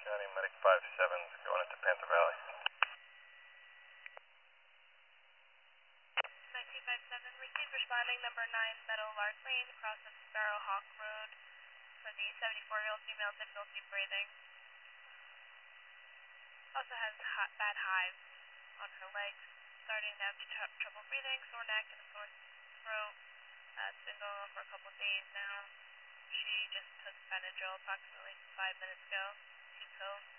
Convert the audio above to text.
County Medic 57's going into Panther Valley. 1957, received responding number 9 Meadowlark Lane, across of Sparrowhawk Road for the 74-year-old female, difficulty breathing. Also has bad hives on her legs, starting now to trouble breathing, sore neck, and a sore throat. It's been going on for a couple of days now. She just took Benadryl approximately 5 minutes ago. She's home.